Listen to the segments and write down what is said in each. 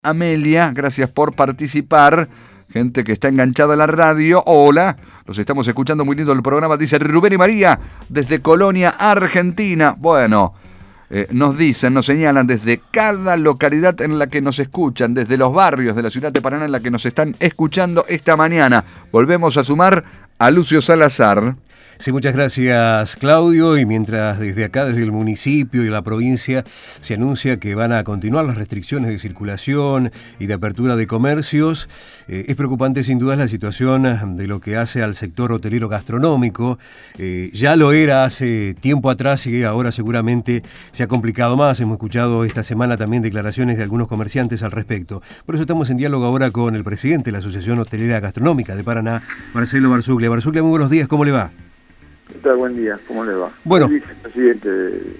Amelia, gracias por participar. Gente que está enganchada a la radio, hola, los estamos escuchando, muy lindo el programa, dice Rubén y María, desde Colonia, Argentina. Bueno, nos dicen, nos señalan desde cada localidad en la que nos escuchan, desde los barrios de la ciudad de Paraná en la que nos están escuchando esta mañana. Volvemos a sumar a Lucio Salazar. Sí, muchas gracias, Claudio. Y mientras desde acá, desde el municipio y la provincia, se anuncia que van a continuar las restricciones de circulación y de apertura de comercios, es preocupante sin duda la situación de lo que hace al sector hotelero gastronómico. Ya lo era hace tiempo atrás y ahora seguramente se ha complicado más. Hemos escuchado esta semana también declaraciones de algunos comerciantes al respecto. Por eso estamos en diálogo ahora con el presidente de la Asociación Hotelera Gastronómica de Paraná, Marcelo Barzuglia. Barzuglia, muy buenos días, ¿cómo le va? ¿Qué tal? Buen día, ¿cómo le va? Bueno, soy vicepresidente de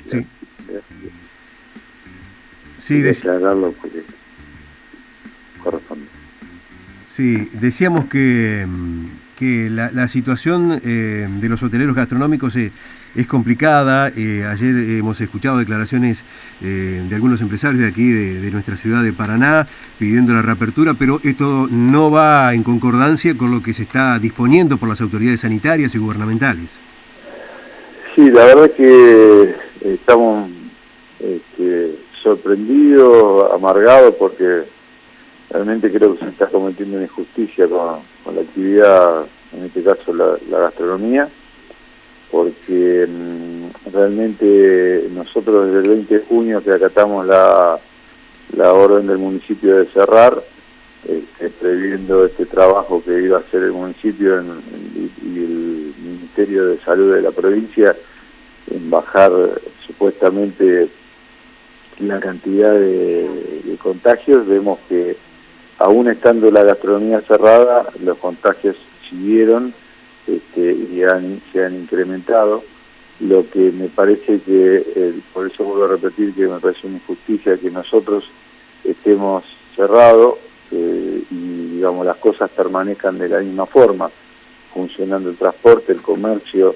sí, declararlo porque corresponde. Sí, decíamos que la situación de los hoteleros gastronómicos es complicada. Ayer hemos escuchado declaraciones de algunos empresarios de aquí, de nuestra ciudad de Paraná, pidiendo la reapertura, pero esto no va en concordancia con lo que se está disponiendo por las autoridades sanitarias y gubernamentales. Sí, la verdad es que estamos sorprendidos, amargados, porque realmente creo que se está cometiendo una injusticia con la actividad, en este caso la gastronomía, porque realmente nosotros desde el 20 de junio que acatamos la orden del municipio de cerrar, previendo este trabajo que iba a hacer el municipio y el Ministerio de Salud de la provincia en bajar supuestamente la cantidad de contagios, vemos que aún estando la gastronomía cerrada, los contagios siguieron y se han incrementado, lo que me parece que, por eso vuelvo a repetir que me parece una injusticia que nosotros estemos cerrados y digamos las cosas permanezcan de la misma forma, funcionando el transporte, el comercio,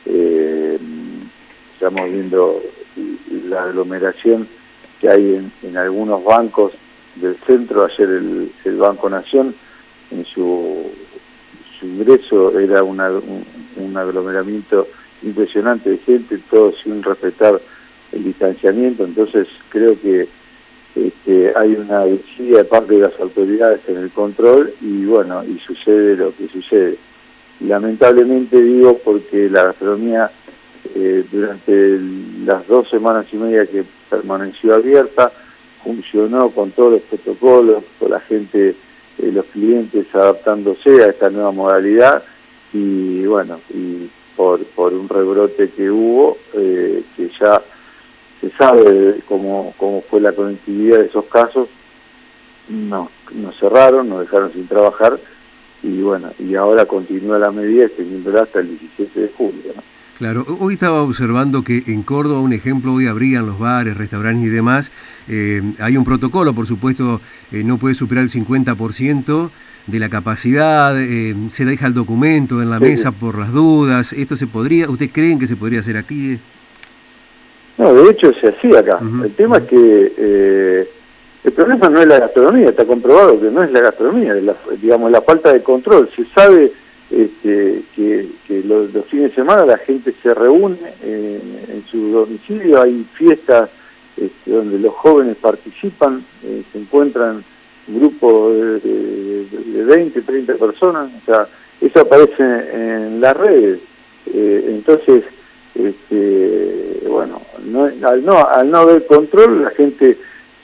estamos viendo la aglomeración que hay en algunos bancos del centro. Ayer el Banco Nación, en su ingreso, era un aglomeramiento impresionante de gente, todo sin respetar el distanciamiento. Entonces creo que hay una desidia de parte de las autoridades en el control y bueno, y sucede lo que sucede. Lamentablemente digo porque la gastronomía durante las 2 semanas y media que permaneció abierta, funcionó con todos los protocolos, con la gente, los clientes adaptándose a esta nueva modalidad y bueno, y por un rebrote que hubo, que ya se sabe cómo fue la conectividad de esos casos, nos cerraron, nos dejaron sin trabajar y bueno, y ahora continúa la medida extendiéndola hasta el 17 de julio, ¿no? Claro, hoy estaba observando que en Córdoba, un ejemplo, hoy abrían los bares, restaurantes y demás. Hay un protocolo, por supuesto, no puede superar el 50% de la capacidad, se deja el documento en la mesa por las dudas. ¿Esto se podría, usted creen que se podría hacer aquí? No, de hecho se hacía acá. El tema es que el problema no es la gastronomía, está comprobado que no es la gastronomía, digamos la falta de control. Se sabe que los fines de semana la gente se reúne en su domicilio, hay fiestas donde los jóvenes participan, se encuentran grupos de 20, 30 personas, o sea, eso aparece en las redes. Entonces, bueno, al no haber control, la gente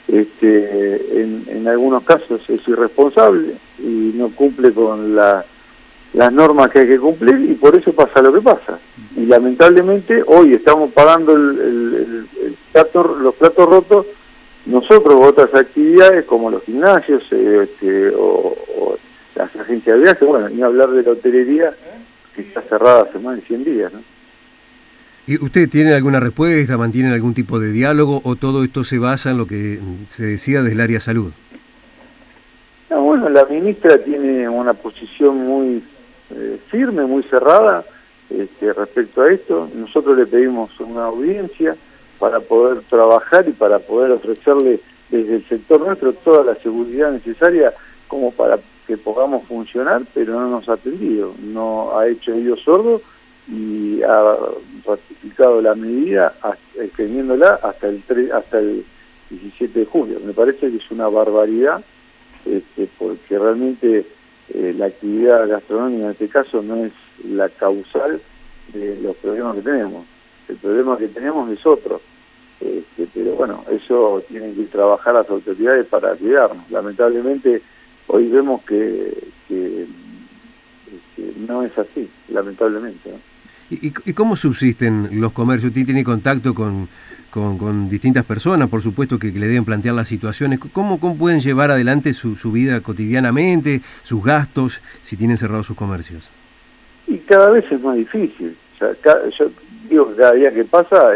en algunos casos es irresponsable y no cumple con las normas que hay que cumplir y por eso pasa lo que pasa. Y lamentablemente hoy estamos pagando los platos rotos nosotros u otras actividades como los gimnasios o las agencias de viajes, bueno, ni hablar de la hotelería que está cerrada hace más de 100 días, ¿no? ¿Y usted tiene alguna respuesta, mantienen algún tipo de diálogo o todo esto se basa en lo que se decía desde el área salud? No, bueno, la ministra tiene una posición muy firme, muy cerrada respecto a esto. Nosotros le pedimos una audiencia para poder trabajar y para poder ofrecerle desde el sector nuestro toda la seguridad necesaria como para que podamos funcionar, pero no nos ha atendido, no ha hecho oídos sordos y ha ratificado la medida extendiéndola hasta el 17 de julio. Me parece que es una barbaridad, porque realmente la actividad gastronómica en este caso no es la causal de los problemas que tenemos. El problema que tenemos es otro. Pero bueno, eso tienen que trabajar las autoridades para cuidarnos. Lamentablemente hoy vemos que no es así, lamentablemente, ¿no? ¿Y cómo subsisten los comercios? ¿Usted tiene contacto con distintas personas, por supuesto, que le deben plantear las situaciones? ¿Cómo pueden llevar adelante su vida cotidianamente, sus gastos, si tienen cerrados sus comercios? Y cada vez es más difícil. O sea, yo digo que cada día que pasa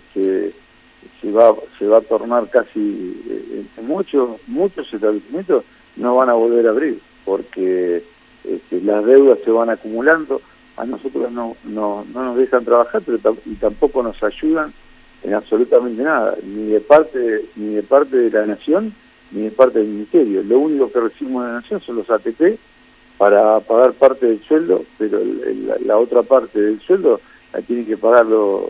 se va a tornar casi muchos establecimientos no van a volver a abrir porque las deudas se van acumulando. A nosotros no nos dejan trabajar, pero y tampoco nos ayudan en absolutamente nada, ni de parte de la Nación, ni de parte del Ministerio. Lo único que recibimos de la Nación son los ATP para pagar parte del sueldo, pero la otra parte del sueldo la tienen que pagar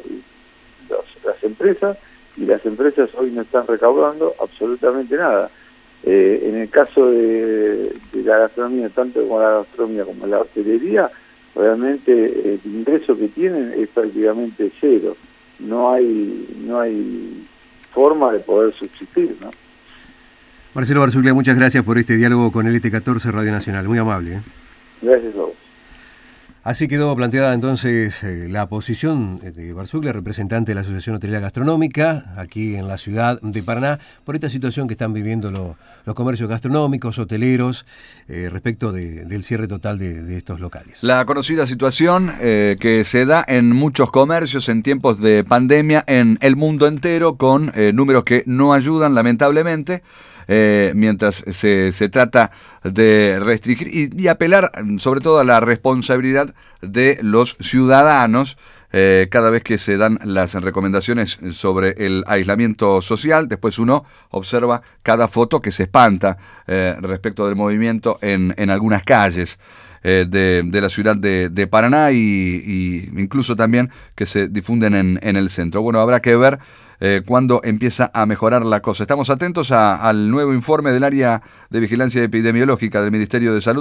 las empresas, y las empresas hoy no están recaudando absolutamente nada. En el caso de la gastronomía, tanto como la gastronomía como la hostelería, realmente el ingreso que tienen es prácticamente cero. No hay forma de poder subsistir, ¿no? Marcelo Barzuglia, muchas gracias por este diálogo con LT14 Radio Nacional, muy amable, ¿eh? Gracias a vos. Así quedó planteada entonces la posición de Barzuglia, representante de la Asociación Hotelera Gastronómica, aquí en la ciudad de Paraná, por esta situación que están viviendo los comercios gastronómicos, hoteleros, respecto del cierre total de estos locales. La conocida situación que se da en muchos comercios en tiempos de pandemia en el mundo entero, con números que no ayudan, lamentablemente. Mientras se trata de restringir y apelar sobre todo a la responsabilidad de los ciudadanos cada vez que se dan las recomendaciones sobre el aislamiento social. Después uno observa cada foto que se espanta respecto del movimiento en algunas calles de la ciudad de Paraná y incluso también que se difunden en el centro. Bueno, habrá que ver cuándo empieza a mejorar la cosa. Estamos atentos al nuevo informe del área de vigilancia epidemiológica del Ministerio de Salud.